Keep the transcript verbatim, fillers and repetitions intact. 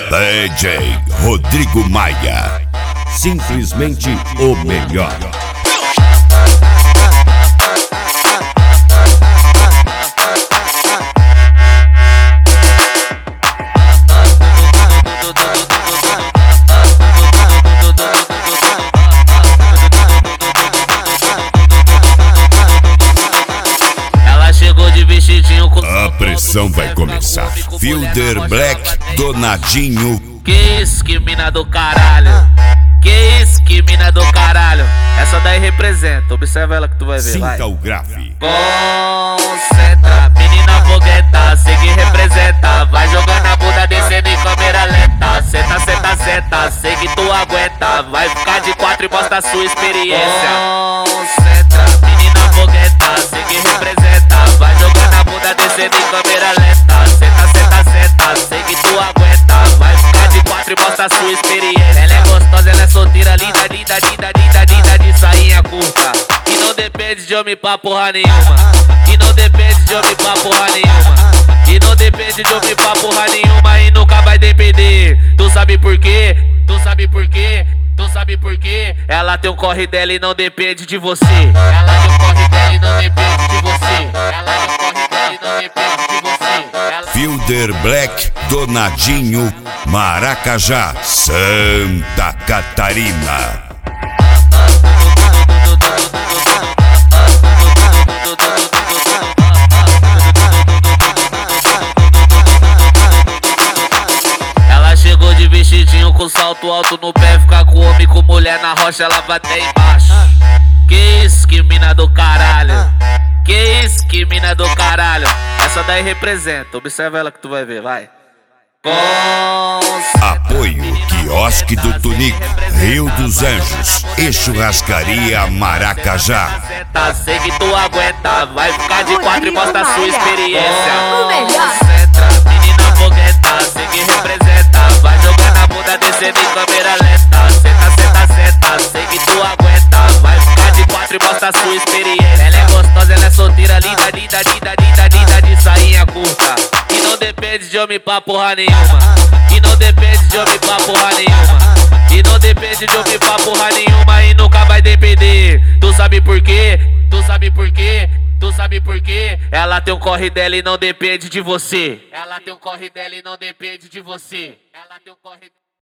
D J Rodrigo Maia, simplesmente o melhor. A pressão vai começar. Fielder Black, Donadinho. Que isso, que mina do caralho. Que isso, que mina do caralho. Essa daí representa, observa ela que tu vai ver. Sinta vai. o grave. Concentra, menina fogueta, segue e representa. Vai jogando a bunda descendo em câmera lenta. Senta, senta, senta, segue tu aguenta. Vai ficar de quatro e mostra a sua experiência. Concentra, menina fogueta, segue e representa. Vai jogando a bunda descendo em câmera lenta. Senta, senta, senta, segue tu aguenta. Vai ficar de quatro e mostra a sua experiência. Ela é gostosa, ela é solteira, linda, linda, linda, linda, linda, de sainha curta. E não depende de homem pra porra nenhuma. E não depende de homem pra porra nenhuma. E não depende de homem pra porra nenhuma. E nunca vai depender. Tu sabe por quê? Tu sabe por quê? Tu sabe por quê? Ela tem um corre dela e não depende de você. Ela tem um corre dela e não depende de você. Ela tem um corre dela e não depende de você. Ela... Fielder Black, Donadinho, Maracajá, Santa Catarina. Chegou de vestidinho com salto alto no pé. Fica com homem, com mulher na rocha, ela vai até embaixo. Que isso, que mina do caralho. Que isso, que mina do caralho. Essa daí representa, observa ela que tu vai ver, vai. Apoio Quiosque do Tunico, Rio dos Anjos e Churrascaria Maracajá. Segue tu aguenta, vai ficar de quatro e mostra a sua experiência. O melhor. Menina fogueta, segue e representa. Vai jogando a bunda descendo em câmera lenta. Senta, senta, senta, segue tu aguenta. Vai ficar de quatro e mostra a sua experiência. Ela é gostosa, ela é solteira, linda, linda, linda, linda, linda, de sainha curta. E não depende de homem pra porra nenhuma. E não depende de homem pra porra nenhuma. E não depende de homem pra porra nenhuma. E nunca vai depender. Tu sabe por quê? Tu sabe por quê? Tu sabe por quê? Ela tem um corre dela e não depende de você. Ela tem um corre dela e não depende de você. Ela tem um corre